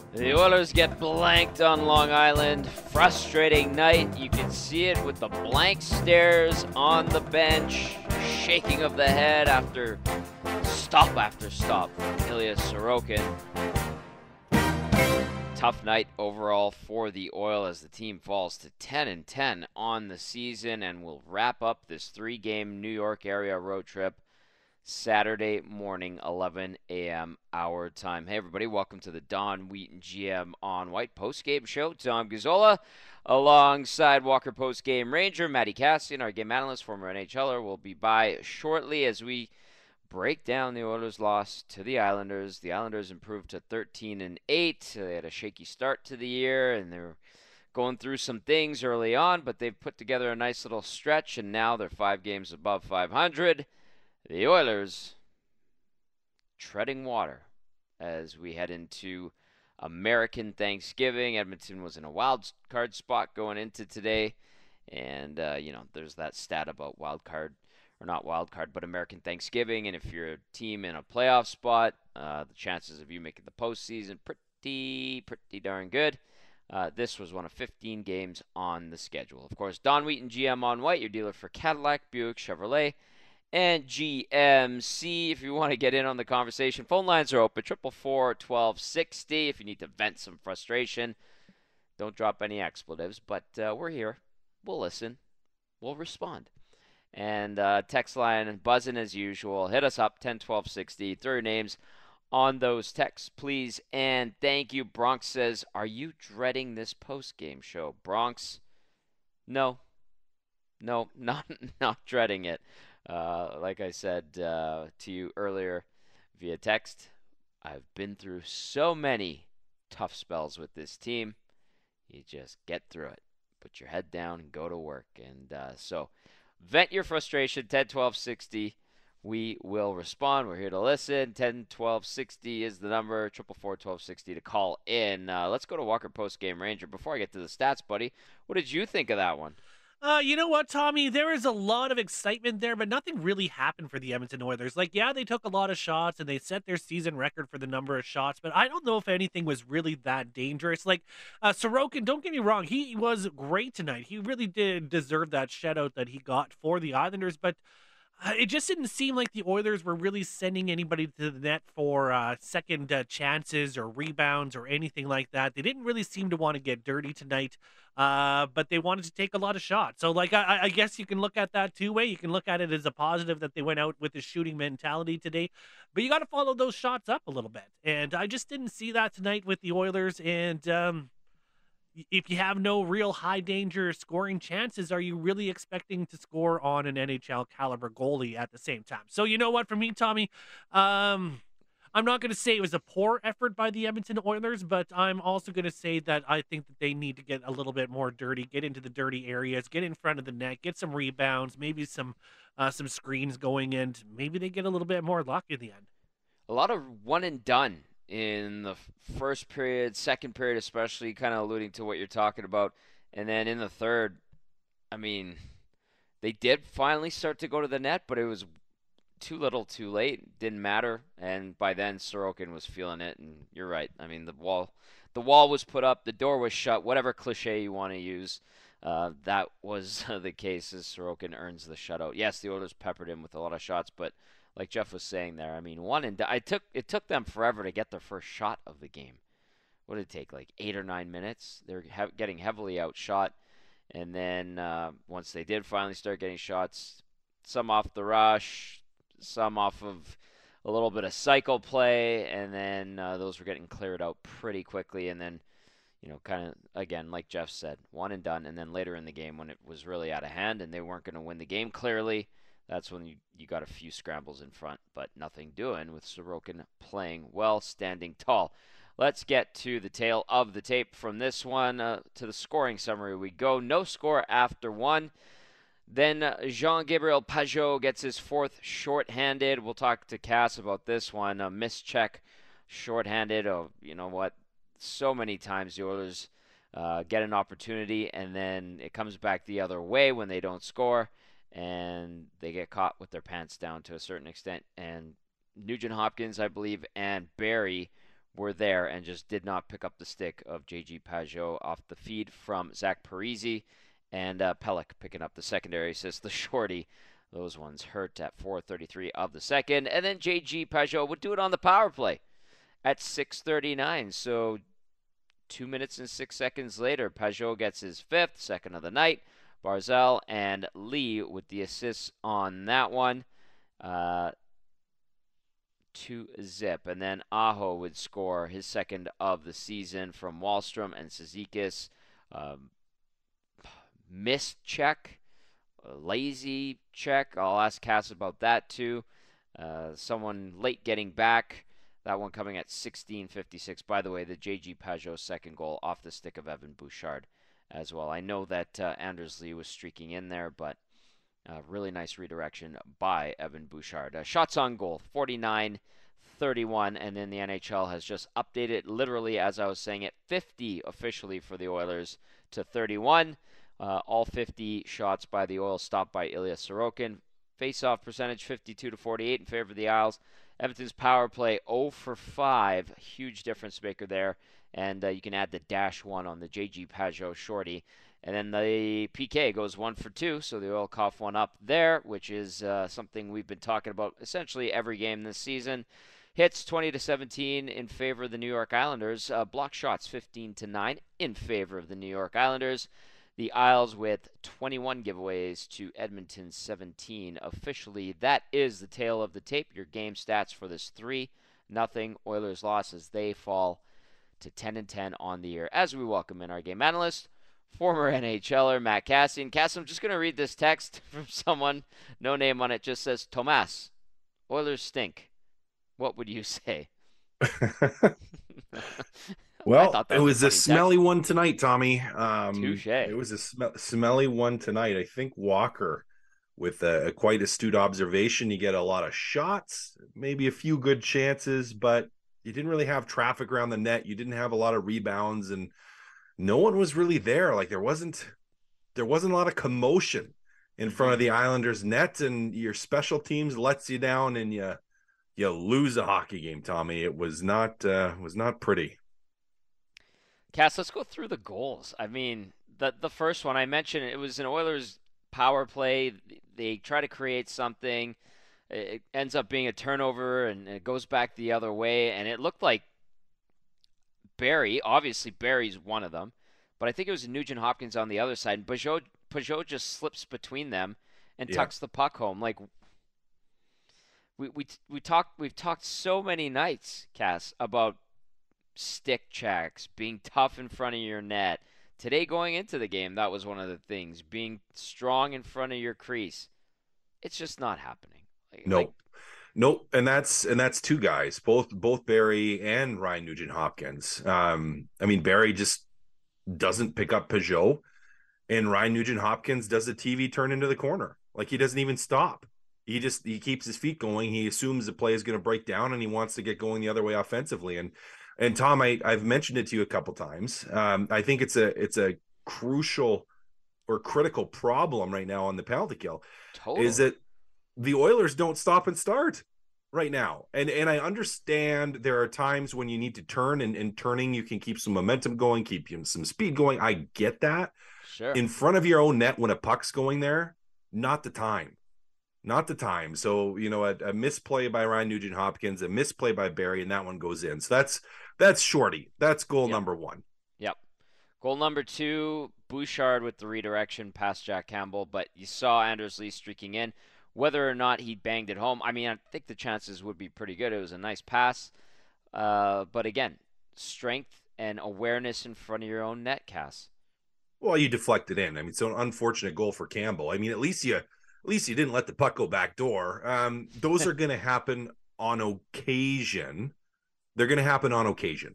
The Oilers get blanked on Long Island. Frustrating night. You can see it with the blank stares on the bench, shaking of the head after stop from Ilya Sorokin. Tough night overall for the Oil as the team falls to 10-10 on the season and will wrap up this three-game New York area road trip Saturday morning, 11 a.m. our time. Hey, everybody, welcome to the Don Wheaton GM on White postgame show. Tom Gazzola alongside Walker postgame ranger Matty Cassian, our game analyst, former NHLer, will be by shortly as we break down the Oilers' loss to the Islanders. The Islanders improved to 13-8. They had a shaky start to the year, and they're going through some things early on, but they've put together a nice little stretch, and now they're 5 games above 500. The Oilers treading water as we head into American Thanksgiving. Edmonton was in a wild card spot going into today, and there's that stat about wild card, or not wild card, but American Thanksgiving. And if you're a team in a playoff spot, the chances of you making the postseason pretty darn good. This was one of 15 games on the schedule. Of course, Don Wheaton, GM on White, your dealer for Cadillac, Buick, Chevrolet, and GMC. If you want to get in on the conversation, phone lines are open, 444-1260. If you need to vent some frustration, don't drop any expletives, but we're here. We'll listen. We'll respond. And text line buzzing as usual. Hit us up, 10-1260. Throw your names on those texts, please. And thank you. Bronx says, are you dreading this post-game show? Bronx, no, not dreading it. Like I said to you earlier via text, I've been through so many tough spells with this team. You just get through it. Put your head down and go to work. And so vent your frustration, 10-1260. We will respond. We're here to listen. 10-1260 is the number, 444-1260 to call in. Let's go to Walker Post Game Ranger. Before I get to the stats, buddy, what did you think of that one? You know what, Tommy? There is a lot of excitement there, but nothing really happened for the Edmonton Oilers. They took a lot of shots and they set their season record for the number of shots, but I don't know if anything was really that dangerous. Sorokin, don't get me wrong, he was great tonight. He really did deserve that shutout that he got for the Islanders, but it just didn't seem like the Oilers were really sending anybody to the net for second chances or rebounds or anything like that. They didn't really seem to want to get dirty tonight, but they wanted to take a lot of shots. So, I guess you can look at that two way. You can look at it as a positive that they went out with a shooting mentality today, but you got to follow those shots up a little bit. And I just didn't see that tonight with the Oilers. And if you have no real high danger scoring chances, are you really expecting to score on an NHL caliber goalie at the same time? So you know what, for me, Tommy, I'm not going to say it was a poor effort by the Edmonton Oilers, but I'm also going to say that I think that they need to get a little bit more dirty, get into the dirty areas, get in front of the net, get some rebounds, maybe some screens going, and maybe they get a little bit more luck in the end. A lot of one and done in the first period, second period especially, kind of alluding to what you're talking about. And then in the third, I mean, they did finally start to go to the net, but it was too little too late. Didn't matter. And by then, Sorokin was feeling it. And you're right. I mean, the wall was put up, the door was shut, whatever cliche you want to use. That was the case as Sorokin earns the shutout. Yes, the Oilers peppered him with a lot of shots, but like Jeff was saying there, I mean, it took them forever to get their first shot of the game. What did it take, like 8 or 9 minutes? They're getting heavily outshot, and then once they did finally start getting shots, some off the rush, some off of a little bit of cycle play, and then those were getting cleared out pretty quickly, and then kind of, again, like Jeff said, one and done. And then later in the game, when it was really out of hand and they weren't going to win the game clearly, that's when you got a few scrambles in front, but nothing doing with Sorokin playing well, standing tall. Let's get to the tail of the tape from this one. To the scoring summary we go. No score after one. Then Jean-Gabriel Pageau gets his fourth shorthanded. We'll talk to Cass about this one. A missed check, shorthanded. Oh, you know what? So many times the Oilers get an opportunity, and then it comes back the other way when they don't score, and they get caught with their pants down to a certain extent. And Nugent Hopkins, I believe, and Barry were there and just did not pick up the stick of JG Pajot off the feed from Zach Parise, and Pelech picking up the secondary assist, the shorty. Those ones hurt at 4:33 of the second, and then JG Pajot would do it on the power play at 6:39. So 2 minutes and 6 seconds later, Pajot gets his fifth, second of the night. Barzal and Lee with the assists on that one. 2-0. And then Aho would score his second of the season from Wahlstrom and Cizikas. Missed check, lazy check. I'll ask Cass about that too. Someone late getting back. That one coming at 16:56. By the way, the JG Pajot second goal off the stick of Evan Bouchard as well. I know that Anders Lee was streaking in there, but really nice redirection by Evan Bouchard. Shots on goal, 49-31, and then the NHL has just updated literally as I was saying it, 50 officially for the Oilers to 31. All 50 shots by the Oils stopped by Ilya Sorokin. Face-off percentage 52-48 in favor of the Isles. Edmonton's power play 0 for 5. Huge difference maker there. And you can add the -1 on the JG Pajot shorty. And then the PK goes 1 for 2. So the Oil cough one up there, which is something we've been talking about essentially every game this season. Hits 20-17 in favor of the New York Islanders. Block shots 15-9 in favor of the New York Islanders. The Isles with 21 giveaways to Edmonton's 17 officially. That is the tale of the tape. Your game stats for this 3-0 Oilers loss as they fall to 10-10 on the year. As we welcome in our game analyst, former NHLer Matt Cassian. Cass, I'm just going to read this text from someone, no name on it, just says, Tomas, Oilers stink. What would you say? Well, it was a smelly one tonight, Tommy. Touche. It was a smelly one tonight. I think Walker, with a quite astute observation, you get a lot of shots, maybe a few good chances, but you didn't really have traffic around the net. You didn't have a lot of rebounds, and no one was really there. Like there wasn't a lot of commotion in front of the Islanders' net, and your special teams lets you down, and you lose a hockey game, Tommy. It was not pretty. Cass, let's go through the goals. I mean, the first one I mentioned, it was an Oilers power play. They try to create something. It ends up being a turnover, and it goes back the other way. And it looked like Barrie, obviously Barrie's one of them, but I think it was Nugent Hopkins on the other side. And Pajot just slips between them and tucks the puck home. Like we've talked so many nights, Cass, about stick checks, being tough in front of your net. Today going into the game, that was one of the things, being strong in front of your crease. It's just not happening. Nope. And that's two guys, both Barrie and Ryan Nugent Hopkins. I mean, Barrie just doesn't pick up Pajot, and Ryan Nugent Hopkins does a TV turn into the corner. Like he doesn't even stop. He keeps his feet going. He assumes the play is going to break down, and he wants to get going the other way offensively. And Tom, I've mentioned it to you a couple times. I think it's a crucial or critical problem right now on the penalty kill. Totally. Is that the Oilers don't stop and start right now. And I understand there are times when you need to turn, and turning, you can keep some momentum going, keep some speed going. I get that. Sure. In front of your own net when a puck's going there, not the time. Not the time. So, a misplay by Ryan Nugent Hopkins, a misplay by Barrie, and that one goes in. So that's shorty. That's goal number one. Yep. Goal number 2, Bouchard with the redirection past Jack Campbell, but you saw Anders Lee streaking in. Whether or not he banged it home, I mean, I think the chances would be pretty good. It was a nice pass. But again, strength and awareness in front of your own net, Cass. Well, you deflected in. I mean, so an unfortunate goal for Campbell. I mean, at least you didn't let the puck go back door. Those are going to happen on occasion. They're going to happen on occasion.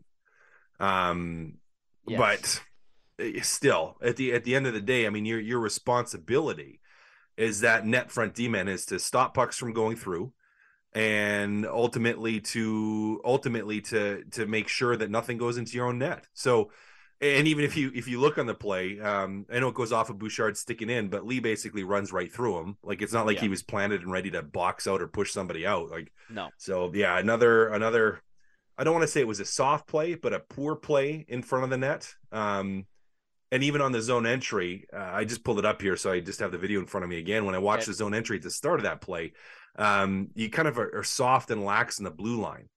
Yes. But still, at the end of the day, I mean, your responsibility is that net front D-man is to stop pucks from going through, and ultimately to make sure that nothing goes into your own net. So, and even if you look on the play, I know it goes off of Bouchard sticking in, but Lee basically runs right through him. Like it's not like he was planted and ready to box out or push somebody out. Like no. So yeah, another I don't want to say it was a soft play, but a poor play in front of the net. And even on the zone entry, I just pulled it up here, so I just have the video in front of me again. When I watched the zone entry at the start of that play, you kind of are soft and lax in the blue line.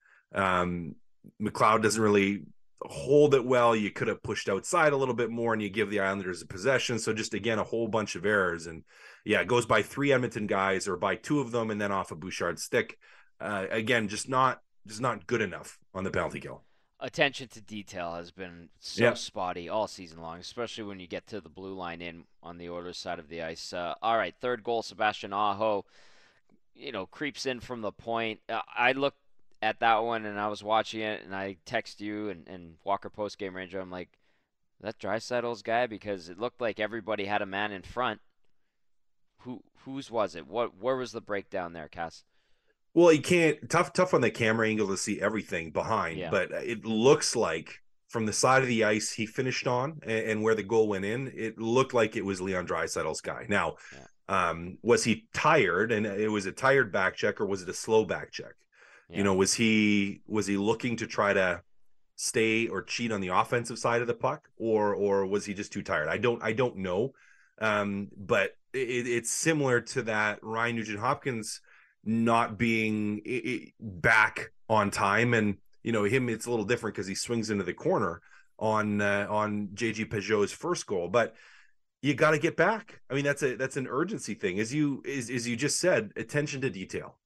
McLeod doesn't really hold it well. You could have pushed outside a little bit more, and you give the Islanders a possession. So just, again, a whole bunch of errors. And yeah, it goes by 3 Edmonton guys, or by 2 of them, and then off a Bouchard's stick. Again, just not good enough on the penalty kill. Attention to detail has been so spotty all season long, especially when you get to the blue line in on the Oilers side of the ice. All right, third goal, Sebastian Aho, creeps in from the point. I looked at that one and I was watching it, and I text you and Walker Post Game Ranger. I'm like, is that Draisaitl's guy? Because it looked like everybody had a man in front. Whose was it? Where was the breakdown there, Cass? Well, you can't tough on the camera angle to see everything behind, but it looks like from the side of the ice he finished on and where the goal went in, it looked like it was Leon Draisaitl's guy. Now, was he tired, and it was a tired back check, or was it a slow back check? Yeah. Was he looking to try to stay or cheat on the offensive side of the puck, or was he just too tired? I don't know. But it's similar to that Ryan Nugent-Hopkins not being back on time, and him, it's a little different because he swings into the corner on JG Pageau's first goal, but you got to get back. I mean, that's an urgency thing, as you just said. Attention to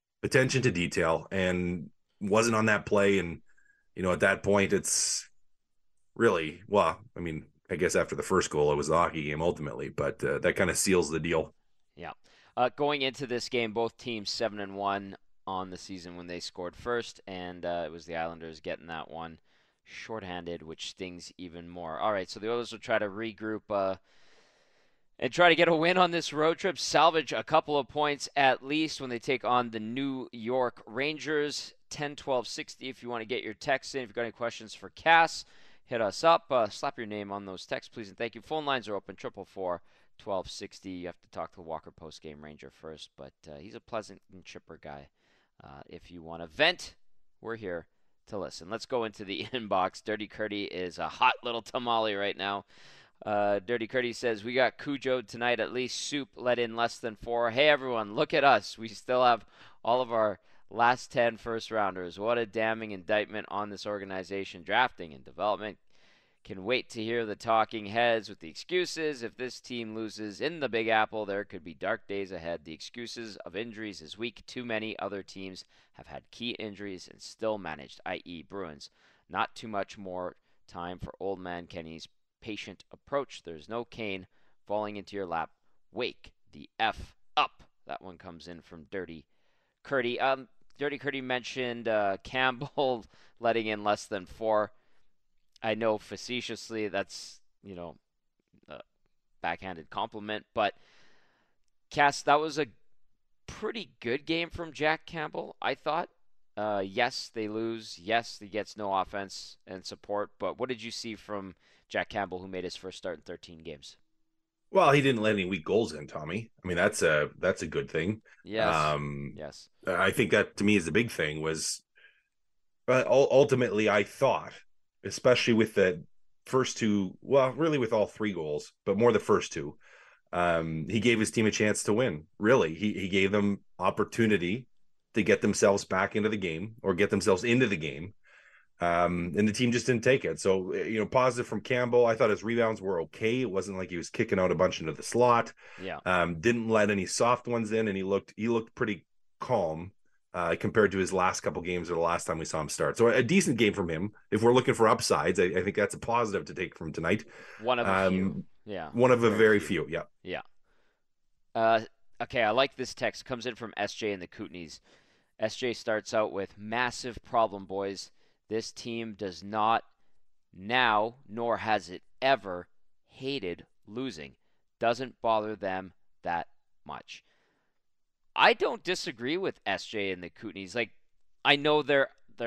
detail, and wasn't on that play. And at that point, it's really, well, I mean, I guess after the first goal, it was the hockey game ultimately, but that kind of seals the deal. Yeah. Going into this game, both teams 7-1 on the season when they scored first, and it was the Islanders getting that one shorthanded, which stings even more. All right, so the Oilers will try to regroup and try to get a win on this road trip, salvage a couple of points at least when they take on the New York Rangers. 10-12-60 if you want to get your texts in. If you've got any questions for Cass, hit us up. Slap your name on those texts, please, and thank you. Phone lines are open, 444-1260. You have to talk to the Walker Post Game Ranger first, but he's a pleasant and chipper guy. If you want to vent, we're here to listen. Let's go into the inbox. Dirty Curdy is a hot little tamale right now. Dirty Curdy says, we got Cujo tonight, at least Soup let in less than 4. Hey, everyone, look at us. We still have all of our last 10 first-rounders. What a damning indictment on this organization. Drafting and development. Can wait to hear the talking heads with the excuses. If this team loses in the Big Apple, there could be dark days ahead. The excuses of injuries is weak. Too many other teams have had key injuries and still managed, i.e. Bruins. Not too much more time for old man Kenny's patient approach. There's no Kane falling into your lap. Wake the F up. That one comes in from Dirty Curdy. Dirty Curdy mentioned Campbell letting in less than 4. I know facetiously that's, a backhanded compliment, but Cass, that was a pretty good game from Jack Campbell, I thought. Yes, they lose. Yes, he gets no offense and support, but what did you see from Jack Campbell, who made his first start in 13 games? Well, he didn't let any weak goals in, Tommy. I mean, that's a good thing. Yes. Yes. I think that, to me, is the big thing was ultimately, I thought, especially with the first 2, well, really with all 3 goals, but more the first 2, he gave his team a chance to win. Really, he gave them opportunity to get themselves back into the game, or get themselves into the game. And the team just didn't take it. So, positive from Campbell. I thought his rebounds were okay. It wasn't like he was kicking out a bunch into the slot. Yeah. Didn't let any soft ones in, and he looked pretty calm compared to his last couple games, or the last time we saw him start. So a decent game from him. If we're looking for upsides, I think that's a positive to take from tonight. One of a few. Yeah. One of a very few. Yeah. Yeah. Okay, I like this text. Comes in from SJ and the Kootenays. SJ starts out with, massive problem, boys. This team does not now, nor has it ever, hated losing. Doesn't bother them that much. I don't disagree with SJ and the Kootenays. Like, I know they're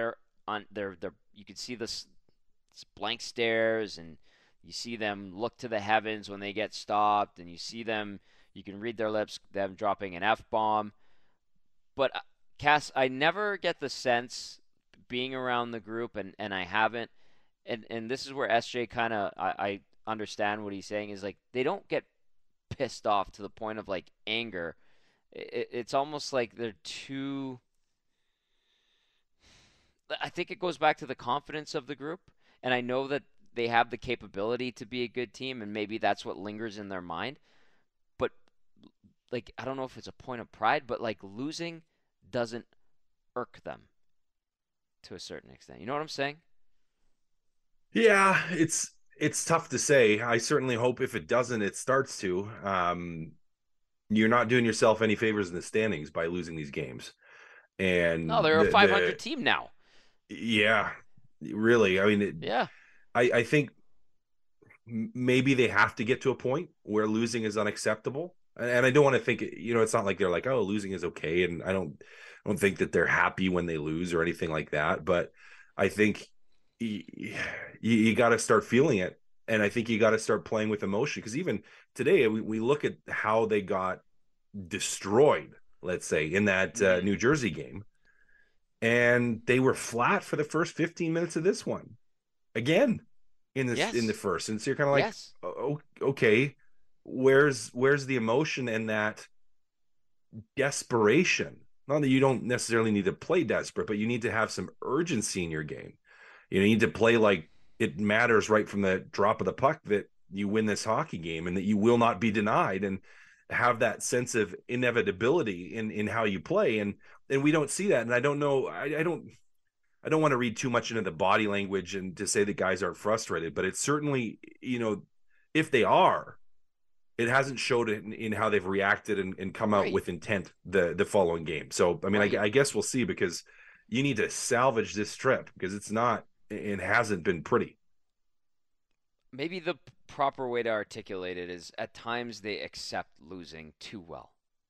you can see this blank stares, and you see them look to the heavens when they get stopped, and you can read their lips, them dropping an F-bomb. But Cass, I never get the sense, being around the group, and I haven't, and this is where SJ kind of I understand what he's saying is like they don't get pissed off to the point of like anger. It's almost like they're too. I think it goes back to the confidence of the group, and I know that they have the capability to be a good team, and maybe that's what lingers in their mind. But like, I don't know if it's a point of pride, but like losing doesn't irk them to a certain extent. You know what I'm saying? Yeah, it's tough to say. I certainly hope if it doesn't, it starts to. You're not doing yourself any favors in the standings by losing these games. No, And they're a the 500 team now. yeah, really. I mean, Yeah. I think maybe they have to get to a point where losing is unacceptable. And I don't want to think, it's not like they're like, oh, losing is okay. And I don't think that they're happy when they lose or anything like that. But I think you got to start feeling it. And I think you got to start playing with emotion, because even today we look at how they got destroyed, let's say, in that New Jersey game. And they were flat for the first 15 minutes of this one again in the Yes. first. And so you're kind of like, Yes. oh, okay, where's the emotion and that desperation? Not that you don't necessarily need to play desperate, but you need to have some urgency in your game. You need to play like it matters right from the drop of the puck that you win this hockey game and that you will not be denied, and have that sense of inevitability in how you play. And we don't see that. And I don't know. I don't want to read too much into the body language and to say that guys aren't frustrated, but it's certainly, if they are, it hasn't showed in how they've reacted and come out Right. with intent the following game. So, I mean, Right. I guess we'll see, because you need to salvage this trip, because it hasn't been pretty. Maybe the proper way to articulate it is at times they accept losing too well.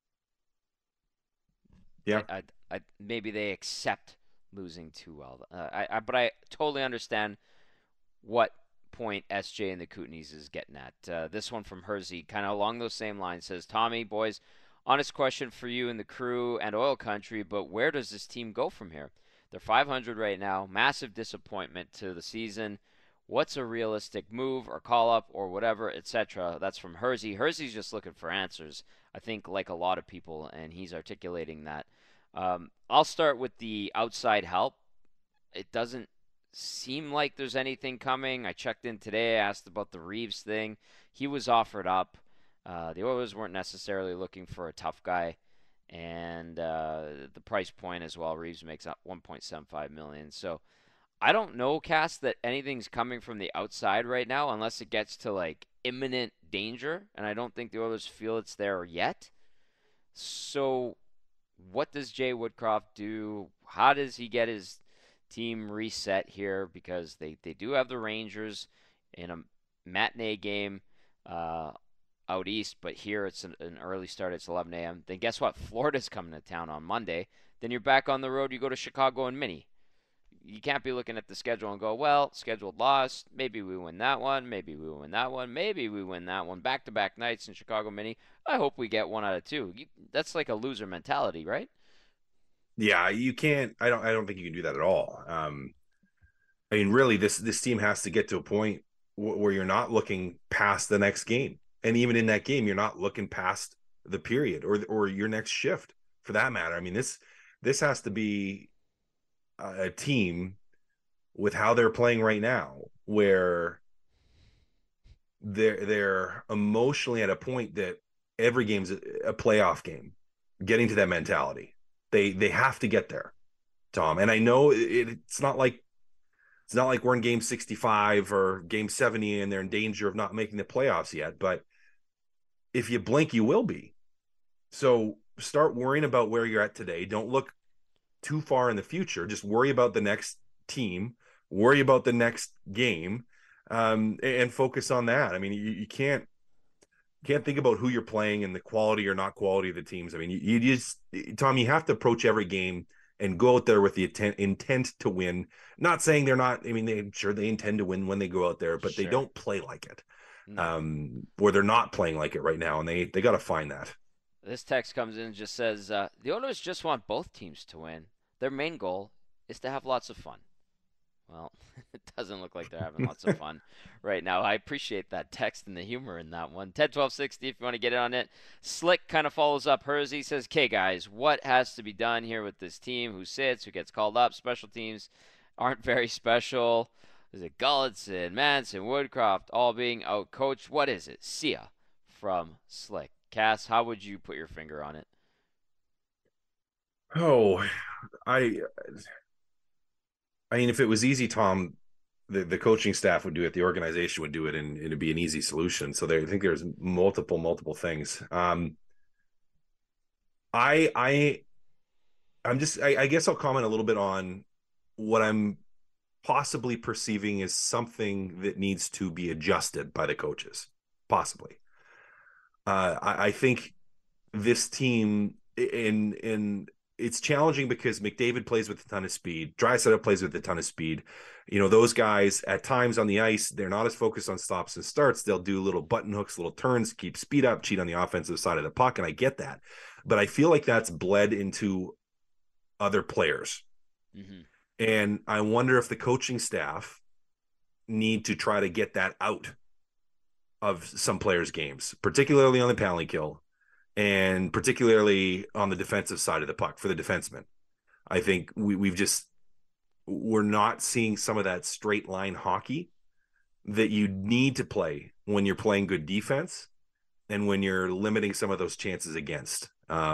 Yeah. Maybe they accept losing too well. But I totally understand what point SJ and the Kootenays is getting at. This one from Hersey, kind of along those same lines, says, Tommy, boys, honest question for you and the crew and oil country, but where does this team go from here? They're 500 right now. Massive disappointment to the season. What's a realistic move or call up or whatever, etc.? That's from Hersey. Hersey's just looking for answers, I think, like a lot of people, and he's articulating that. I'll start with the outside help. It doesn't seem like there's anything coming. I checked in today, asked about the Reeves thing. He was offered up. The Oilers weren't necessarily looking for a tough guy, and the price point as well. Reeves makes up 1.75 million. So I don't know, Cass, that anything's coming from the outside right now, unless it gets to like imminent danger, and I don't think the Oilers feel it's there yet. So what does Jay Woodcroft do? How does he get his team reset here? Because they do have the Rangers in a matinee game uh, out east, but here it's an early start. It's 11 a.m. Then guess what? Florida's coming to town on Monday. Then you're back on the road. You go to Chicago and Mini. You can't be looking at the schedule and go, well, scheduled loss. Maybe we win that one. Maybe we win that one. Maybe we win that one. Back-to-back nights in Chicago Mini. I hope we get 1 out of 2. That's like a loser mentality, right? Yeah, you can't. I don't think you can do that at all. I mean, really, this team has to get to a point where you're not looking past the next game, and even in that game, you're not looking past the period or your next shift, for that matter. I mean, this has to be a team with how they're playing right now, where they're emotionally at a point that every game's a playoff game. Getting to that mentality, they have to get there, Tom. And I know it's not like we're in game 65 or game 70 and they're in danger of not making the playoffs yet, but if you blink, you will be. So start worrying about where you're at today. Don't look too far in the future. Just worry about the next team, worry about the next game, and focus on that. I mean, you can't think about who you're playing and the quality or not quality of the teams. I mean, you just, Tom, you have to approach every game and go out there with the intent to win. Not saying they're not. I mean, they intend to win when they go out there, but they Sure. don't play like it, No. or they're not playing like it right now, and they got to find that. This text comes in and just says the owners just want both teams to win. Their main goal is to have lots of fun. Well, it doesn't look like they're having lots of fun right now. I appreciate that text and the humor in that one. 10-12-60 if you want to get in on it. Slick kind of follows up hers. He says, okay, guys, what has to be done here with this team? Who sits? Who gets called up? Special teams aren't very special. Is it Gulletson, Manson, Woodcroft all being outcoached? What is it? Sia from Slick. Cass, how would you put your finger on it? Oh, I I mean, if it was easy, Tom, the coaching staff would do it, the organization would do it, and it'd be an easy solution. So I think there's multiple things. I I'm just I guess I'll comment a little bit on what I'm possibly perceiving as something that needs to be adjusted by the coaches. Possibly. I think this team in it's challenging because McDavid plays with a ton of speed. Draisaitl plays with a ton of speed. You know, those guys at times on the ice, they're not as focused on stops and starts. They'll do little button hooks, little turns, keep speed up, cheat on the offensive side of the puck. And I get that. But I feel like that's bled into other players. Mm-hmm. And I wonder if the coaching staff need to try to get that out of some players' games, particularly on the penalty kill and particularly on the defensive side of the puck for the defensemen. I think we're not seeing some of that straight line hockey that you need to play when you're playing good defense and when you're limiting some of those chances against.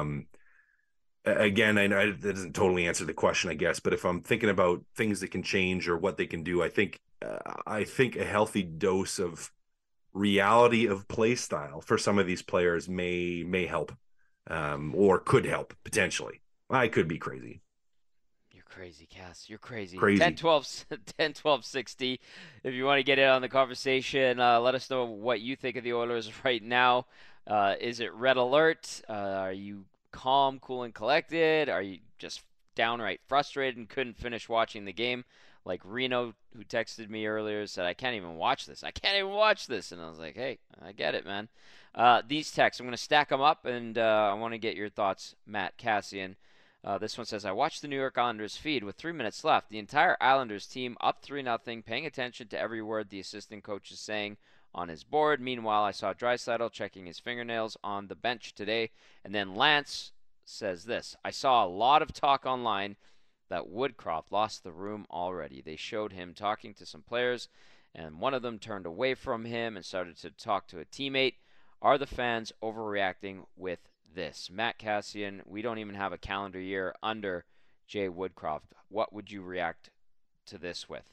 Again, I know that doesn't totally answer the question, I guess, but if I'm thinking about things that can change or what they can do, I think a healthy dose of reality of play style for some of these players may help, or could help potentially. I could be crazy. You're crazy, Cass. You're crazy. Crazy. 10-12-60. If you want to get in on the conversation, let us know what you think of the Oilers right now. Is it red alert? Are you calm, cool, and collected? Are you just downright frustrated and couldn't finish watching the game? Like Reno, who texted me earlier, said, I can't even watch this. I can't even watch this. And I was like, hey, I get it, man. These texts, I'm going to stack them up, and I want to get your thoughts, Matt Cassian. This one says, I watched the New York Islanders feed with 3 minutes left. The entire Islanders team up 3-0, paying attention to every word the assistant coach is saying on his board. Meanwhile, I saw Draisaitl checking his fingernails on the bench today. And then Lance says this, I saw a lot of talk online that Woodcroft lost the room already. They showed him talking to some players, and one of them turned away from him and started to talk to a teammate. Are the fans overreacting with this? Matt Cassian, we don't even have a calendar year under Jay Woodcroft. What would you react to this with?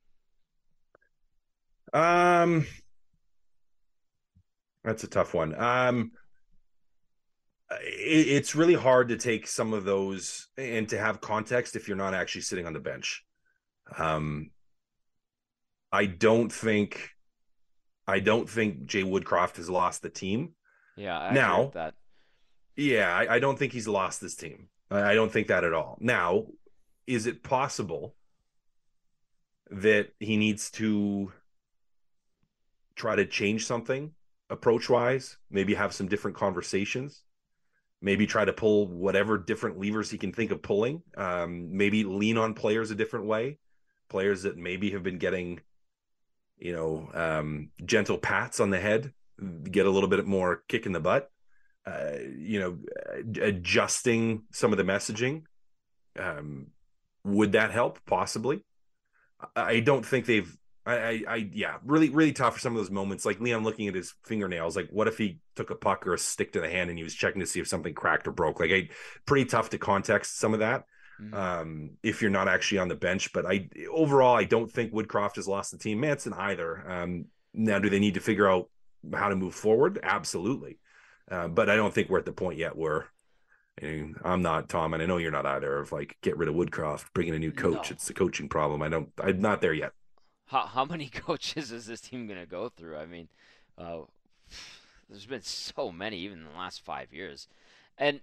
That's a tough one. It's really hard to take some of those and to have context if you're not actually sitting on the bench. I don't think Jay Woodcroft has lost the team. Yeah, I agree with Now, that. yeah, I don't think he's lost this team. I don't think that at all. Now, is it possible that he needs to try to change something approach wise? Maybe have some different conversations. Maybe try to pull whatever different levers he can think of pulling. Maybe lean on players a different way. Players that maybe have been getting, gentle pats on the head, get a little bit more kick in the butt. Adjusting some of the messaging. Would that help? Possibly. I don't think they've. Yeah, really, really tough for some of those moments. Like Leon looking at his fingernails. Like, what if he took a puck or a stick to the hand and he was checking to see if something cracked or broke? Like, pretty tough to context some of that. If you're not actually on the bench. But overall, I don't think Woodcroft has lost the team. Manson either. Now, do they need to figure out how to move forward? Absolutely. But I don't think we're at the point yet where I'm not, Tom, and I know you're not either, of like, get rid of Woodcroft, bring in a new coach. No. It's the coaching problem. I'm not there yet. How many coaches is this team going to go through? I mean, uh, there's been so many, even in the last 5 years. And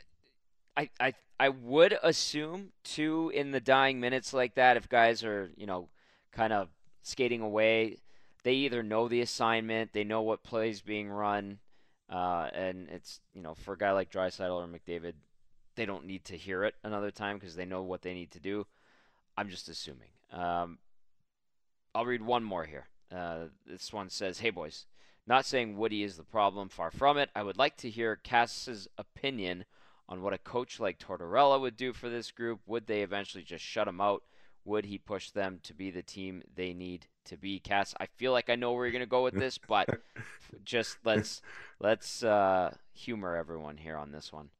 I would assume, too, in the dying minutes like that, if guys are, kind of skating away, they either know the assignment, they know what play's being run, and it's, for a guy like Draisaitl or McDavid, they don't need to hear it another time because they know what they need to do. I'm just assuming. I'll read one more here. This one says, "Hey boys, not saying Woody is the problem, far from it. I would like to hear Cass's opinion on what a coach like Tortorella would do for this group. Would they eventually just shut him out? Would he push them to be the team they need to be?" Cass, I feel like I know where you're gonna go with this, but just let's humor everyone here on this one.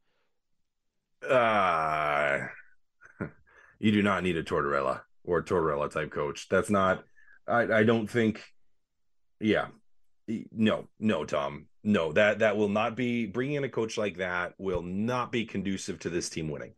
Uh, you do not need a Tortorella or a Tortorella type coach. That's not. I don't think. Yeah. No, Tom. No, that will not be, bringing in a coach like that will not be conducive to this team winning.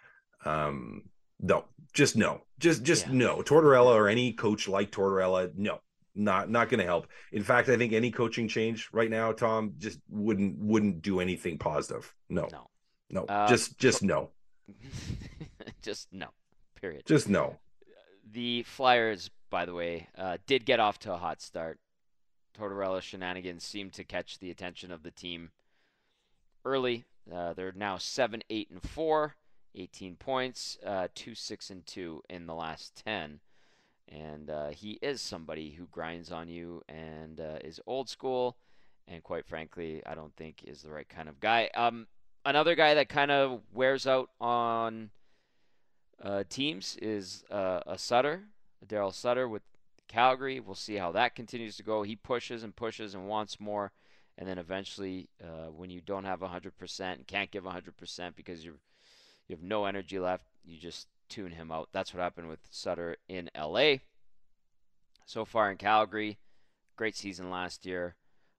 No, just no. Just Yeah. no. Tortorella or any coach like Tortorella, no. Not going to help. In fact, I think any coaching change right now, Tom, just wouldn't do anything positive. No. No. No. Uh, Just no. just no. Period. Just no. The Flyers, by the way, did get off to a hot start. Tortorella's shenanigans seemed to catch the attention of the team early. They're now 7-8-4, 18 points, 2-6-2 in the last 10. And he is somebody who grinds on you and is old school, and quite frankly, I don't think is the right kind of guy. Another guy that kind of wears out on teams is a Sutter, Daryl Sutter with Calgary. We'll see how that continues to go. He pushes and pushes and wants more, and then eventually, when you don't have 100% and can't give 100% because you have no energy left, you just tune him out. That's what happened with Sutter in LA. So far in Calgary, great season last year.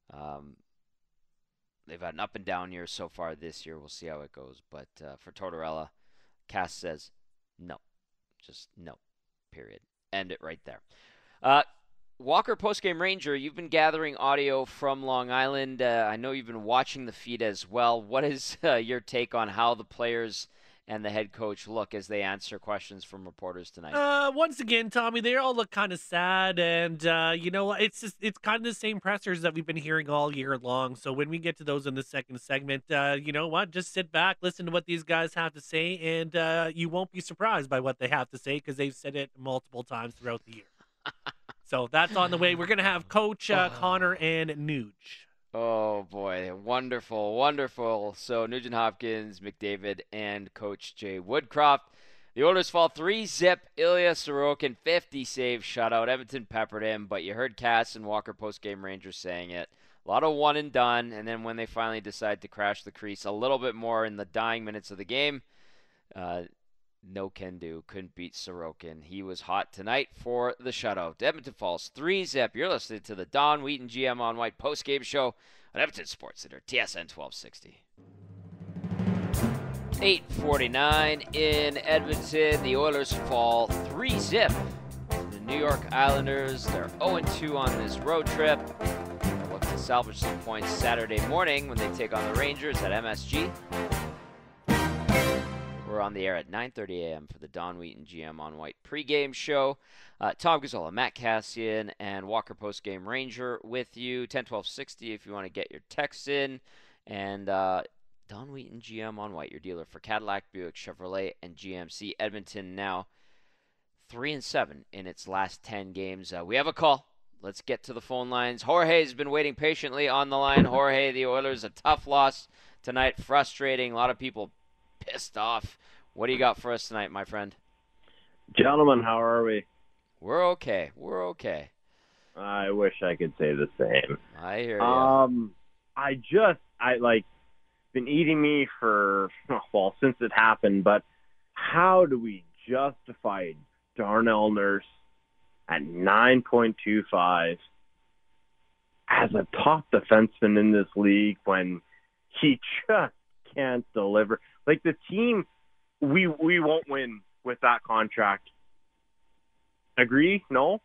They've had an up and down year so far this year. We'll see how it goes. But for Tortorella, Cass says no. Just no. Period. End it right there. Walker Postgame Ranger, you've been gathering audio from Long Island. I know you've been watching the feed as well. What is your take on how the players and the head coach look as they answer questions from reporters tonight? Once again, Tommy, they all look kind of sad, and it's kind of the same pressers that we've been hearing all year long. So when we get to those in the second segment, you know what? Just sit back, listen to what these guys have to say, and you won't be surprised by what they have to say because they've said it multiple times throughout the year. So that's on the way. We're gonna have Coach Connor and Nuge. Oh, boy. Wonderful, wonderful. So Nugent Hopkins, McDavid, and Coach Jay Woodcroft. The Oilers fall 3-0. Ilya Sorokin, 50 save shutout. Edmonton peppered him, but you heard Cass and Walker Postgame Rangers saying it. A lot of one and done, and then when they finally decide to crash the crease a little bit more in the dying minutes of the game, no can do. Couldn't beat Sorokin. He was hot tonight for the shutout. Edmonton falls 3-0. You're listening to the Don Wheaton GM on White postgame show on Edmonton Sports Center, TSN 1260. 8:49 in Edmonton. The Oilers fall 3-0. The New York Islanders, they're 0-2 on this road trip. They'll look to salvage some points Saturday morning when they take on the Rangers at MSG. We're on the air at 9:30 a.m. for the Don Wheaton GM on White pregame show. Tom Gazzola, Matt Cassian, and Walker Postgame Ranger with you. 10-12-60 if you want to get your texts in. And Don Wheaton GM on White, your dealer for Cadillac, Buick, Chevrolet, and GMC. Edmonton now 3-7 in its last 10 games. We have a call. Let's get to the phone lines. Jorge's been waiting patiently on the line. Jorge, the Oilers, a tough loss tonight. Frustrating. A lot of people pissed off. What do you got for us tonight, my friend? Gentlemen, how are we? We're okay. We're okay. I wish I could say the same. I hear you. I been eating me for, well, since it happened, but how do we justify Darnell Nurse at 9.25 as a top defenseman in this league when he just can't deliver? Like, the team, we won't win with that contract. Agree? No?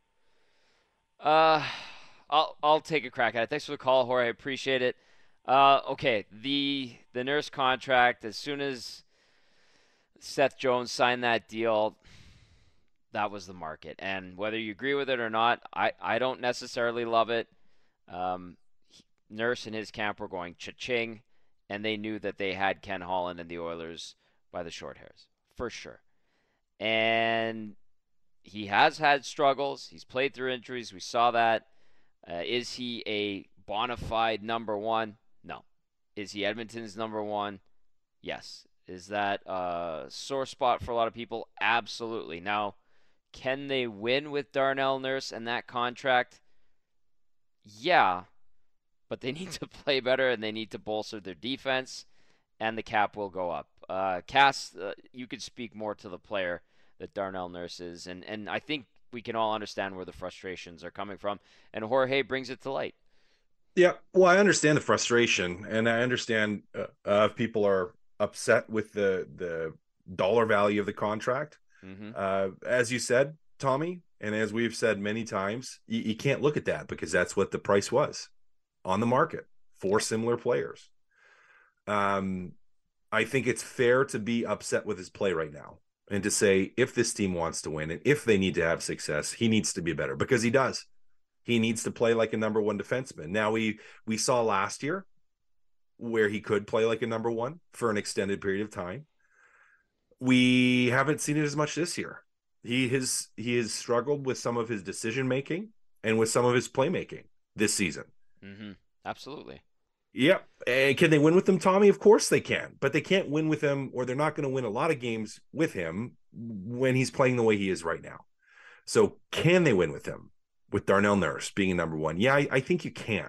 I'll take a crack at it. Thanks for the call, Jorge. I appreciate it. Okay, the Nurse contract, as soon as Seth Jones signed that deal, that was the market. And whether you agree with it or not, I don't necessarily love it. Nurse and his camp were going cha-ching, and they knew that they had Ken Holland and the Oilers by the short hairs, for sure. And he has had struggles. He's played through injuries. We saw that. Is he a bona fide number one? No. Is he Edmonton's number one? Yes. Is that a sore spot for a lot of people? Absolutely. Now, can they win with Darnell Nurse and that contract? Yeah, but they need to play better and they need to bolster their defense, and the cap will go up. Cass, you could speak more to the player that Darnell Nurse is, and I think we can all understand where the frustrations are coming from, and Jorge brings it to light. Yeah, well, I understand the frustration, and I understand if people are upset with the dollar value of the contract. As you said, Tommy, and as we've said many times, you can't look at that because that's what the price was on the market for similar players. I think it's fair to be upset with his play right now and to say if this team wants to win and if they need to have success, he needs to be better because he does. He needs to play like a number one defenseman. Now, we saw last year where he could play like a number one for an extended period of time. We haven't seen it as much this year. He has struggled with some of his decision making and with some of his playmaking this season. Absolutely. Yep. And can they win with him, Tommy? Of course they can, but they can't win with him, or they're not going to win a lot of games with him when he's playing the way he is right now. So can they win with him? With Darnell Nurse being a number one? Yeah, I think you can.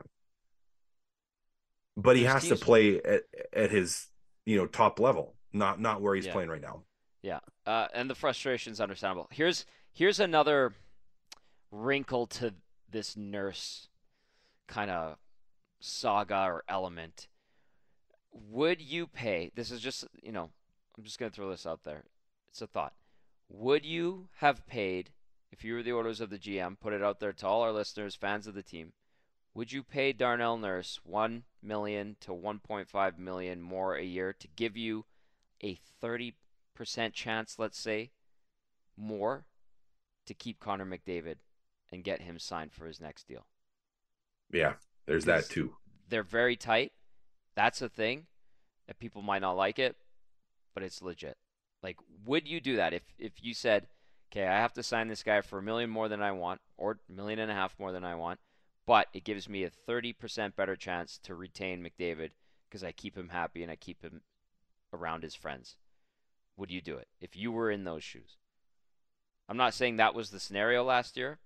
But he has to play at his, top level, not where he's playing right now. Yeah. And the frustration's understandable. Here's another wrinkle to this Nurse kind of saga or element. Would you pay, this is just, I'm just going to throw this out there. It's a thought. Would you have paid, if you were the orders of the GM, put it out there to all our listeners, fans of the team, would you pay Darnell Nurse $1 million to $1.5 million more a year to give you a 30% chance, let's say, more to keep Connor McDavid and get him signed for his next deal? Yeah, there's that too. They're very tight. That's a thing that people might not like it, but it's legit. Like, would you do that if you said, okay, I have to sign this guy for $1 million more than I want, or $1.5 million more than I want, but it gives me a 30% better chance to retain McDavid because I keep him happy and I keep him around his friends? Would you do it if you were in those shoes? I'm not saying that was the scenario last year,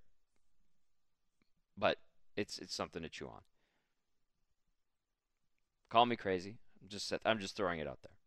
but it's something to chew on. Call me crazy. I'm just throwing it out there.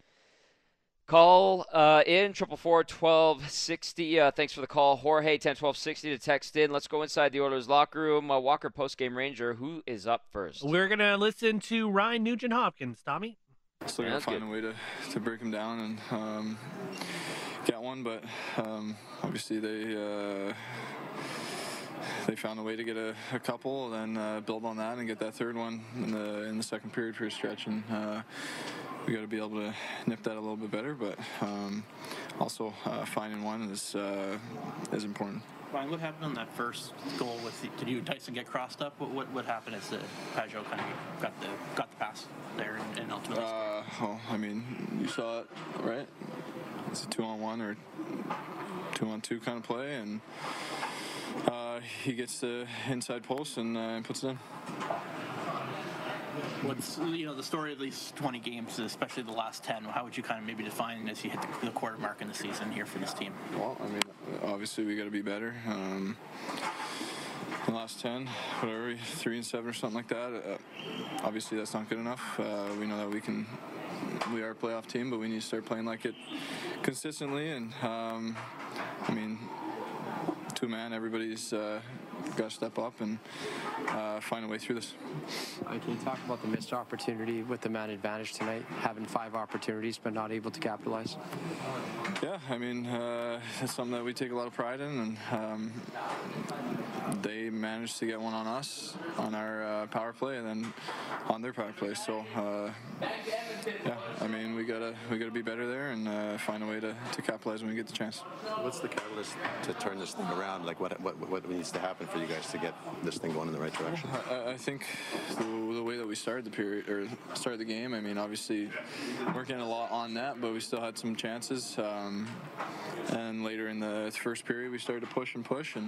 Call in 444-1260. Thanks for the call, Jorge. 10-1260 to text in. Let's go inside the Oilers locker room. Walker, post-game Ranger. Who is up first? We're gonna listen to Ryan Nugent-Hopkins. Tommy. Still gotta find a way to break him down and get one, but obviously they found a way to get a couple, then build on that and get that third one in the second period for a stretch, and we got to be able to nip that a little bit better, but also finding one is important. Ryan, what happened on that first goal? Did you and Tyson get crossed up? What happened as Pageau kind of got the pass there and ultimately? You saw it, right? It's a 2-on-1 or 2-on-2 kind of play, and he gets the inside post and puts it in. What's the story of these 20 games, especially the last 10? How would you kind of maybe define as you hit the quarter mark in the season here for this team? Well, obviously we got to be better. The last 10, whatever, 3-7 or something like that. Obviously that's not good enough. We know that we are a playoff team, but we need to start playing like it consistently. And two-man, everybody's got to step up and find a way through this. Can you talk about the missed opportunity with the man advantage tonight, having 5 opportunities but not able to capitalize? Yeah, it's something that we take a lot of pride in, and they managed to get one on us on our power play, and then on their power play. So yeah, I mean, we gotta be better there and find a way to capitalize when we get the chance. What's the catalyst to turn this thing around? Like what needs to happen for you guys to get this thing going in the right direction? I think the way that we started the game. I mean, obviously we're getting a lot on net, but we still had some chances. And later in the first period, we started to push, and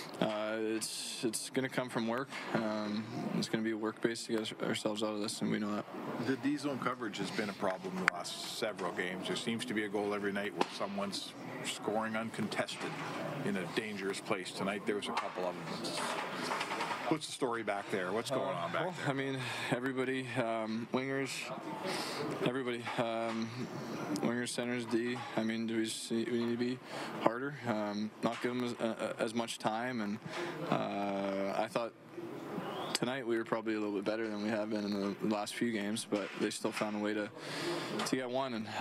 it's going to come from work. It's going to be work-based to get ourselves out of this, and we know that. The D-zone coverage has been a problem the last several games. There seems to be a goal every night where someone's scoring uncontested in a dangerous place. Tonight there was a couple of them. What's the story back there? What's going on back there? I mean, everybody, wingers, everybody, wingers, centers, D. I mean, we need to be harder, not give them as much time. And I thought tonight we were probably a little bit better than we have been in the last few games, but they still found a way to get one and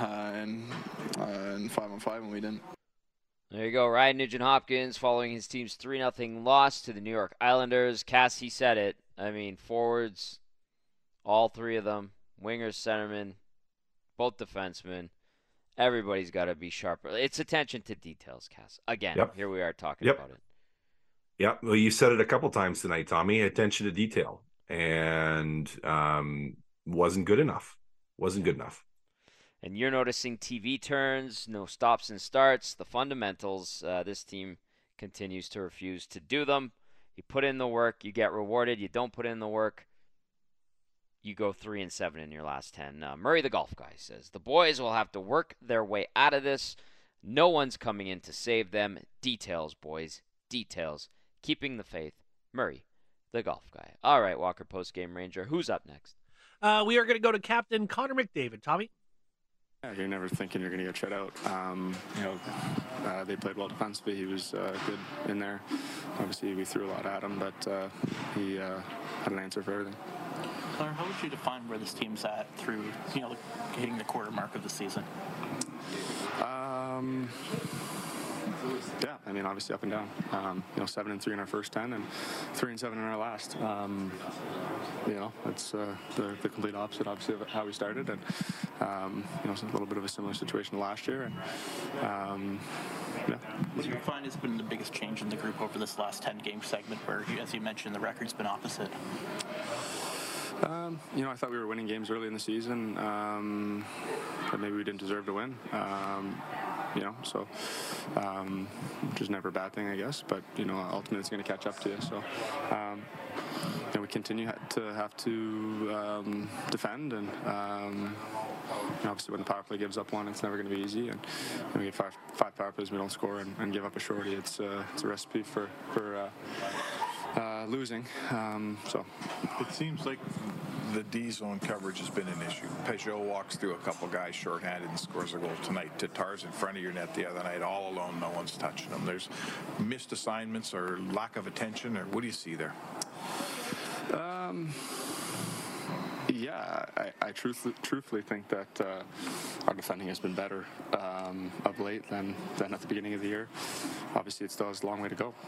5-on-5 when we didn't. There you go, Ryan Nugent-Hopkins following his team's 3-0 loss to the New York Islanders. Cassie said it. I mean, forwards, all three of them, wingers, centermen, both defensemen. Everybody's got to be sharper. It's attention to details, Cass. Again, Here we are talking about it. Yeah, well, you said it a couple times tonight, Tommy. Attention to detail, and wasn't good enough. Wasn't good enough. And you're noticing TV turns, no stops and starts, the fundamentals. This team continues to refuse to do them. You put in the work, you get rewarded. You don't put in the work, you go 3-7 in your last 10. Murray the golf guy says, the boys will have to work their way out of this. No one's coming in to save them. Details, boys. Details. Keeping the faith. Murray the golf guy. All right, Walker Postgame Ranger. Who's up next? We are going to go to Captain Connor McDavid. Tommy? Yeah, you're never thinking you're going to get shut out. They played well defensively. He was good in there. Obviously, we threw a lot at him, but he had an answer for everything. Connor, how would you define where this team's at through, hitting the quarter mark of the season? Yeah, I mean, obviously up and down. 7-3 in our first 10 and 3-7 in our last. It's the complete opposite, obviously, of how we started. And, it's a little bit of a similar situation to last year. And, What do you find has been the biggest change in the group over this last 10-game segment where, as you mentioned, the record's been opposite? I thought we were winning games early in the season, but maybe we didn't deserve to win. Which is never a bad thing, I guess. But ultimately, it's going to catch up to you. So, we continue to have to defend, and obviously, when the power play gives up one, it's never going to be easy. And we get five power plays, we don't score, and give up a shorty. It's a recipe for losing. It seems like the D-zone coverage has been an issue. Peugeot walks through a couple guys shorthanded and scores a goal tonight. Tatar's in front of your net the other night, all alone, no one's touching him. There's missed assignments or lack of attention, or what do you see there? I truthfully think that our defending has been better of late than at the beginning of the year. Obviously, it still has a long way to go.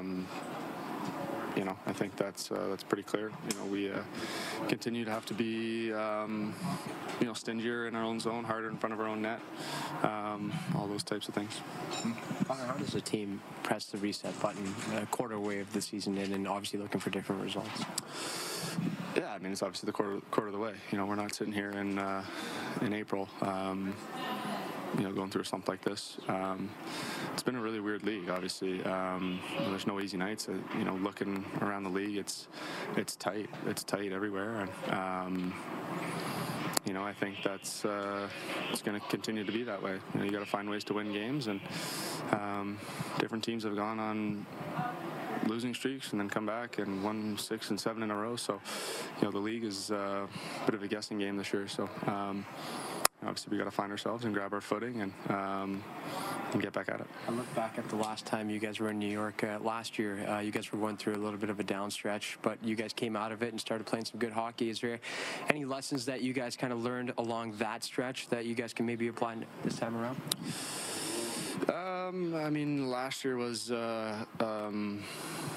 I think that's pretty clear. We continue to have to be, stingier in our own zone, harder in front of our own net, all those types of things. Connor, how does the team press the reset button a quarter way of the season in and obviously looking for different results? Yeah, I mean, it's obviously the quarter of the way. We're not sitting here in April, going through a slump like this. It's been a really weird league, obviously. There's no easy nights. Looking around the league, it's tight. It's tight everywhere. And, I think that's it's going to continue to be that way. You got to find ways to win games, and different teams have gone on losing streaks and then come back and won 6 and 7 in a row. So, the league is a bit of a guessing game this year. So, obviously, we got to find ourselves and grab our footing and get back at it. I look back at the last time you guys were in New York last year. You guys were going through a little bit of a down stretch, but you guys came out of it and started playing some good hockey. Is there any lessons that you guys kind of learned along that stretch that you guys can maybe apply this time around? Last year was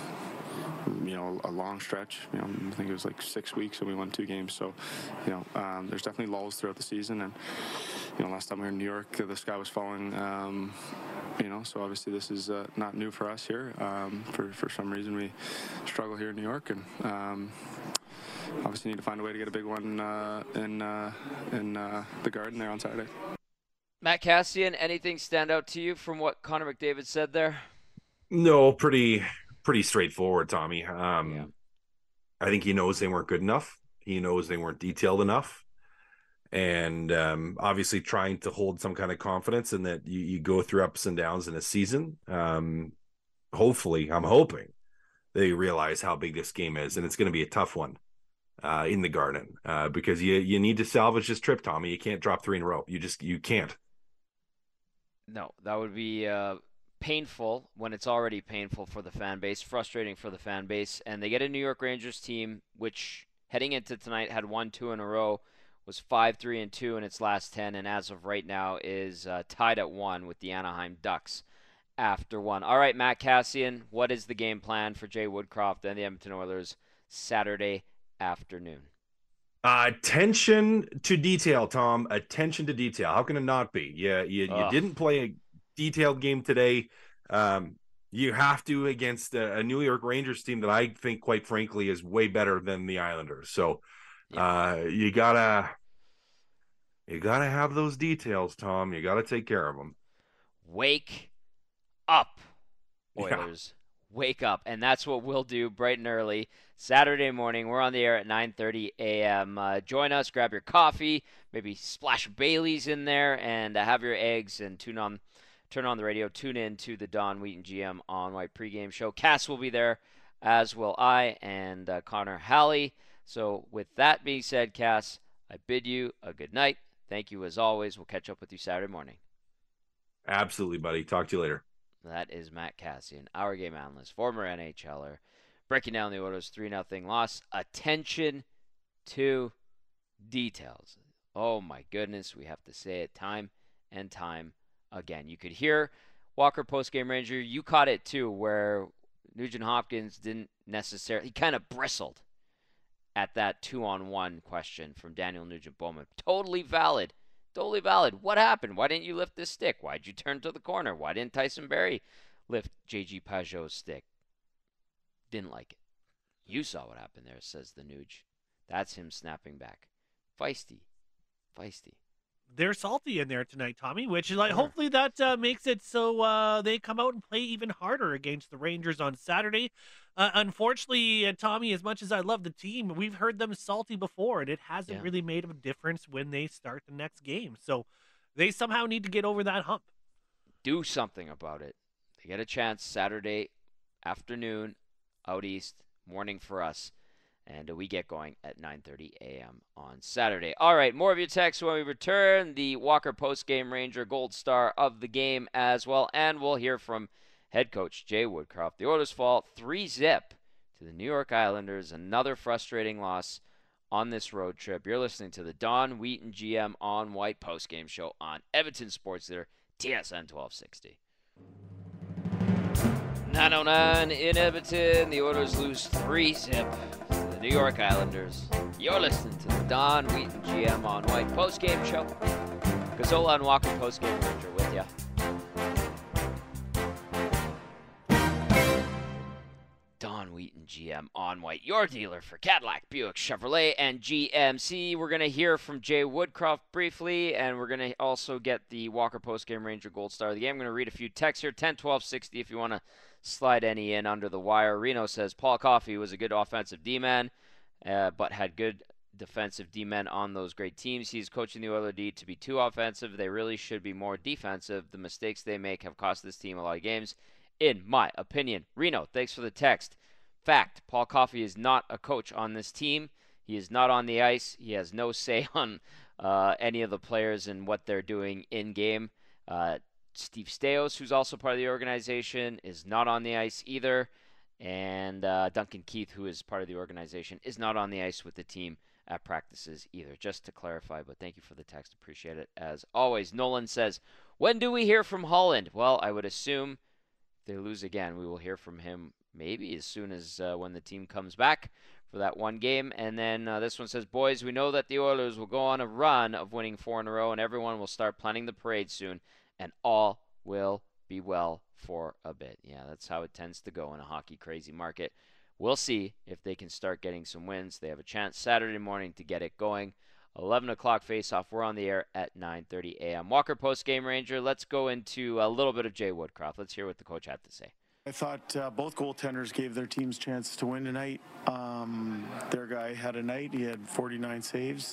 a long stretch. I think it was like 6 weeks and we won 2 games. So, there's definitely lulls throughout the season. And, last time we were in New York, the sky was falling. So obviously this is not new for us here. For some reason we struggle here in New York, and obviously need to find a way to get a big one in the Garden there on Saturday. Matt Kassian, anything stand out to you from what Connor McDavid said there? No, pretty straightforward, Tommy. Yeah. I think he knows they weren't good enough. He knows they weren't detailed enough. And obviously trying to hold some kind of confidence in that you go through ups and downs in a season. Hopefully, I'm hoping they realize how big this game is, and it's going to be a tough one in the Garden because you need to salvage this trip, Tommy. You can't drop 3 in a row. You can't. No, that would be painful when it's already painful for the fan base, frustrating for the fan base. And they get a New York Rangers team, which heading into tonight had won 2 in a row, was 5-3-2 in its last 10, and as of right now is tied at 1 with the Anaheim Ducks after 1. All right, Matt Kassian, what is the game plan for Jay Woodcroft and the Edmonton Oilers Saturday afternoon? Attention to detail, Tom. Attention to detail. How can it not be? You didn't play a detailed game today. You have to against a New York Rangers team that I think, quite frankly, is way better than the Islanders. So you gotta have those details, Tom. You gotta take care of them. Wake up, Oilers. Yeah. Wake up. And that's what we'll do bright and early Saturday morning. We're on the air at 9:30 a.m. Join us, grab your coffee, maybe splash Bailey's in there, and have your eggs, and turn on the radio. Tune in to the Don Wheaton GM on White pregame show. Cass will be there, as will I, and Connor Halley. So with that being said, Cass, I bid you a good night. Thank you as always. We'll catch up with you Saturday morning. Absolutely, buddy. Talk to you later. That is Matt Kassian, our game analyst, former NHLer, breaking down the Oilers' 3-0 loss. Attention to details. Oh my goodness, we have to say it time and time again. You could hear Walker postgame Ranger. You caught it too, where Nugent Hopkins didn't necessarily, he kind of bristled at that 2-on-1 question from Daniel Nugent-Bowman. Totally valid. Totally valid. What happened? Why didn't you lift this stick? Why'd you turn to the corner? Why didn't Tyson Barrie lift J.G. Pajot's stick? Didn't like it. You saw what happened there, says the Nuge. That's him snapping back. Feisty. They're salty in there tonight, Tommy, which is hopefully that makes it so they come out and play even harder against the Rangers on Saturday. Unfortunately, Tommy, as much as I love the team, we've heard them salty before, and it hasn't really made a difference when they start the next game. So they somehow need to get over that hump. Do something about it. They get a chance Saturday afternoon, out east, morning for us. And we get going at 9:30 a.m. on Saturday. All right, more of your texts when we return. The Walker postgame Ranger Gold Star of the game as well. And we'll hear from head coach Jay Woodcroft. The Oilers fall 3-0 to the New York Islanders. Another frustrating loss on this road trip. You're listening to the Don Wheaton GM on White postgame show on Edmonton Sports Theater, TSN 1260. 9:09 in Edmonton. The Oilers lose 3-0 to the New York Islanders. You're listening to the Don Wheaton GM on White postgame show. Gazzola and Walker postgame Ranger with ya. Don Wheaton GM on White, your dealer for Cadillac, Buick, Chevrolet, and GMC. We're going to hear from Jay Woodcroft briefly, and we're going to also get the Walker postgame Ranger Gold Star of the game. I'm going to read a few texts here, 10-12-60 if you want to slide any in under the wire. Reno says, Paul Coffey was a good offensive D-man, but had good defensive D-men on those great teams. He's coaching the Oilers D to be too offensive. They really should be more defensive. The mistakes they make have cost this team a lot of games, in my opinion. Reno, thanks for the text. Fact, Paul Coffey is not a coach on this team. He is not on the ice. He has no say on any of the players and what they're doing in-game. Steve Staios, who's also part of the organization, is not on the ice either. And Duncan Keith, who is part of the organization, is not on the ice with the team at practices either. Just to clarify, but thank you for the text. Appreciate it as always. Nolan says, when do we hear from Holland? Well, I would assume if they lose again, we will hear from him maybe as soon as when the team comes back for that one game. And then this one says, boys, we know that the Oilers will go on a run of winning 4 in a row, and everyone will start planning the parade soon, and all will be well for a bit. Yeah, that's how it tends to go in a hockey crazy market. We'll see if they can start getting some wins. They have a chance Saturday morning to get it going. 11 o'clock face-off. We're on the air at 9:30 a.m. Walker Post-Game Ranger. Let's go into a little bit of Jay Woodcroft. Let's hear what the coach had to say. I thought both goaltenders gave their teams chances to win tonight. Their guy had a night. He had 49 saves.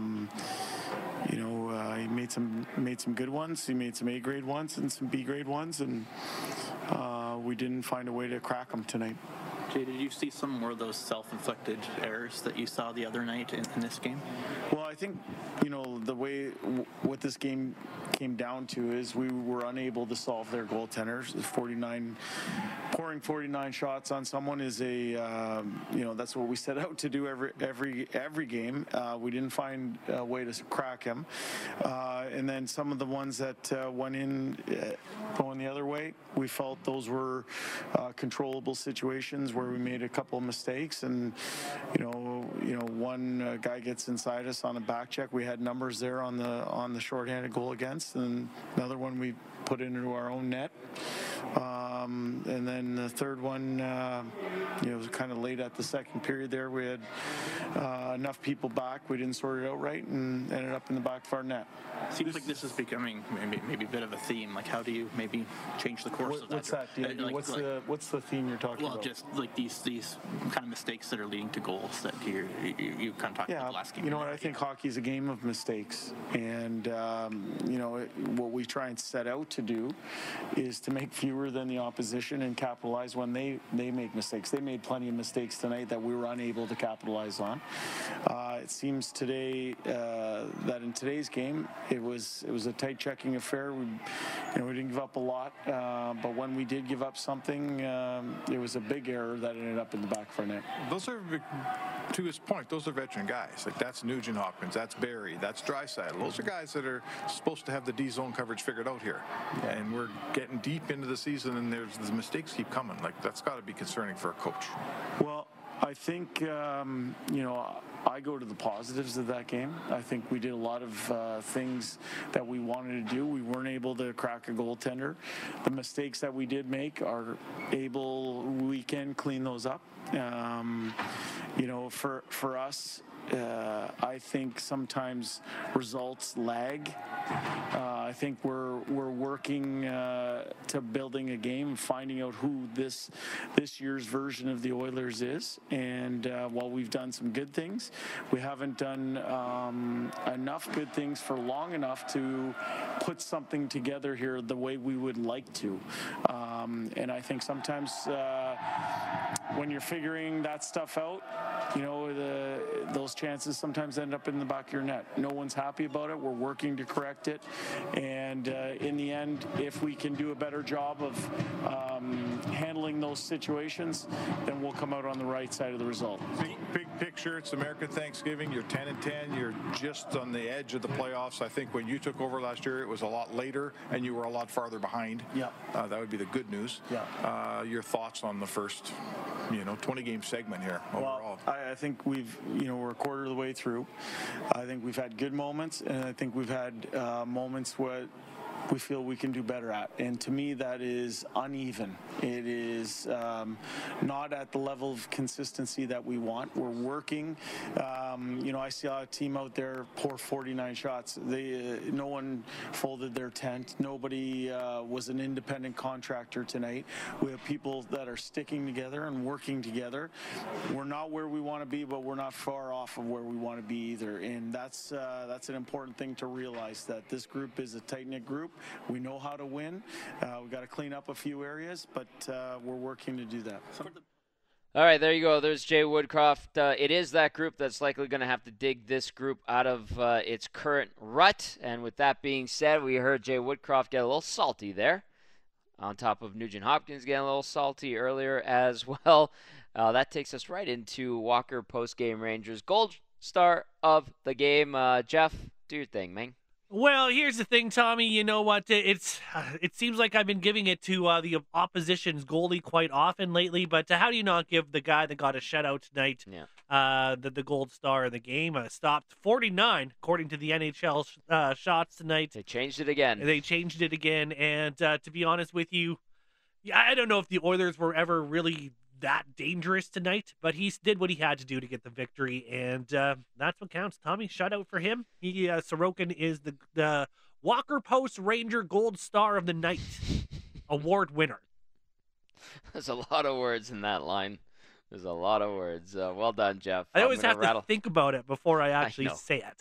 He made some good ones. He made some A-grade ones and some B-grade ones, and we didn't find a way to crack them tonight. Jay, did you see some more of those self-inflicted errors that you saw the other night in this game? Well, I think, the way what this game came down to is we were unable to solve their goaltenders. Pouring 49 shots on someone is that's what we set out to do every game. We didn't find a way to crack him. And then some of the ones that went in going the other way, we felt those were controllable situations where we made a couple of mistakes, and one guy gets inside us on a back check. We had numbers there on the shorthanded goal against, and another one we put into our own net. And then the third one, was kind of late at the second period there. We had enough people back. We didn't sort it out right and ended up in the back of our net. Seems like this is becoming maybe a bit of a theme. Like, how do you maybe change the course of that? What's that? What's the theme you're talking about? Well, just like these kind of mistakes that are leading to goals that you kind of talked about last game. You know what? I think hockey is a game of mistakes, and what we try and set out to do is to make fewer than the opposition and capitalize when they make mistakes. They made plenty of mistakes tonight that we were unable to capitalize on. It seems today that in today's game it was a tight checking affair. We didn't give up a lot, but when we did give up something, it was a big error that ended up in the back of our net. Those are, to his point, those are veteran guys. Like, that's Nugent Hopkins, that's Barrie, that's Draisaitl. Those are guys that are supposed to have the D zone coverage figured out here. Yeah. And we're getting deep into the season, and the mistakes keep coming. Like, that's got to be concerning for a coach. Well, I think, I go to the positives of that game. I think we did a lot of things that we wanted to do. We weren't able to crack a goaltender. The mistakes that we did make we can clean those up. For us, I think sometimes results lag. I think we're working to building a game, finding out who this year's version of the Oilers is. And while we've done some good things, we haven't done enough good things for long enough to put something together here the way we would like to. And I think sometimes when you're figuring that stuff out, those chances sometimes end up in the back of your net. No one's happy about it. We're working to correct it. And in the end, if we can do a better job of handling those situations, then we'll come out on the right side of the result. Big picture, it's American Thanksgiving. You're 10-10. You're just on the edge of the playoffs. I think when you took over last year, it was a lot later, and you were a lot farther behind. Yeah. That would be the good news. Yeah. Your thoughts on the first, 20-game segment here overall? Well, I think we're a quarter of the way through. I think we've had good moments, and I think we've had moments where we feel we can do better at. And to me, that is uneven. It is not at the level of consistency that we want. We're working. I saw a team out there pour 49 shots. No one folded their tent. Nobody was an independent contractor tonight. We have people that are sticking together and working together. We're not where we want to be, but we're not far off of where we want to be either. And that's an important thing to realize, that this group is a tight-knit group. We know how to win. We've got to clean up a few areas, but we're working to do that. All right, there you go. There's Jay Woodcroft. It is that group that's likely going to have to dig this group out of its current rut. And with that being said, we heard Jay Woodcroft get a little salty there, on top of Nugent Hopkins getting a little salty earlier as well. That takes us right into Walker Post-Game Rangers Gold Star of the game. Jeff, do your thing, man. Well, here's the thing, Tommy. You know what? It seems like I've been giving it to the opposition's goalie quite often lately. But how do you not give the guy that got a shutout tonight, the gold star of the game? Stopped 49 according to the NHL shots tonight. They changed it again. And to be honest with you, I don't know if the Oilers were ever really that dangerous tonight, but he did what he had to do to get the victory, and that's what counts. Tommy, shutout for him. Sorokin is the Walker Post Ranger Gold Star of the Night award winner. There's a lot of words in that line. There's a lot of words. Well done, Jeff. I always have to think about it before I actually say it.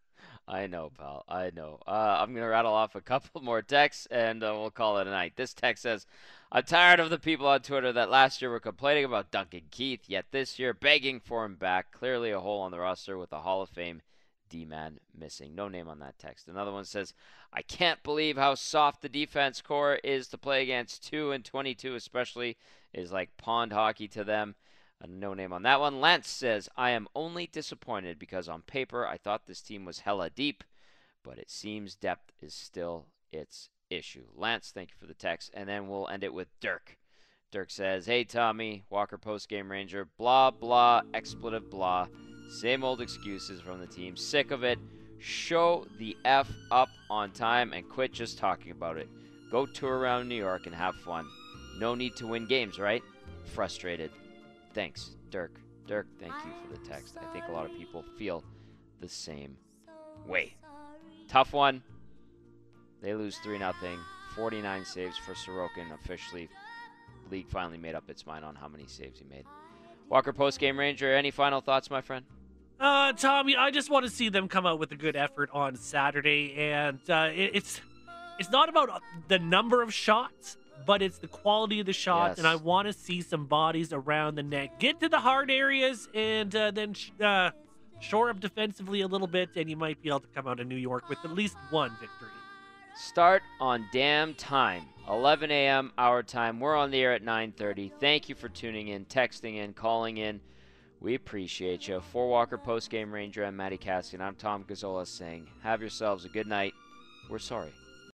I know, pal. I know. I'm going to rattle off a couple more texts, and we'll call it a night. This text says, I'm tired of the people on Twitter that last year were complaining about Duncan Keith, yet this year begging for him back. Clearly a hole on the roster with a Hall of Fame D-man missing. No name on that text. Another one says, I can't believe how soft the defense core is to play against 2 and 22 especially is like pond hockey to them. No name on that one. Lance says, I am only disappointed because on paper I thought this team was hella deep, but it seems depth is still its issue. Lance, thank you for the text. And then we'll end it with Dirk. Dirk says, hey, Tommy, Walker Postgame Ranger, blah, blah, expletive, blah. Same old excuses from the team. Sick of it. Show the F up on time and quit just talking about it. Go tour around New York and have fun. No need to win games, right? Frustrated. Thanks, Dirk. Dirk, thank you for the text. I think a lot of people feel the same way. Tough one. They lose 3-0. 49 saves for Sorokin. Officially, league finally made up its mind on how many saves he made. Walker Postgame Ranger, any final thoughts, my friend? Tommy, I just want to see them come out with a good effort on Saturday, and it's not about the number of shots, but it's the quality of the shots, Yes. and I want to see some bodies around the net. Get to the hard areas, and then shore up defensively a little bit, and you might be able to come out of New York with at least one victory. Start on damn time. 11 a.m. our time. We're on the air at 9:30. Thank you for tuning in, texting in, calling in. We appreciate you. For Walker Postgame Ranger and Matty Cassian, I'm Tom Gazzola saying, have yourselves a good night. We're sorry.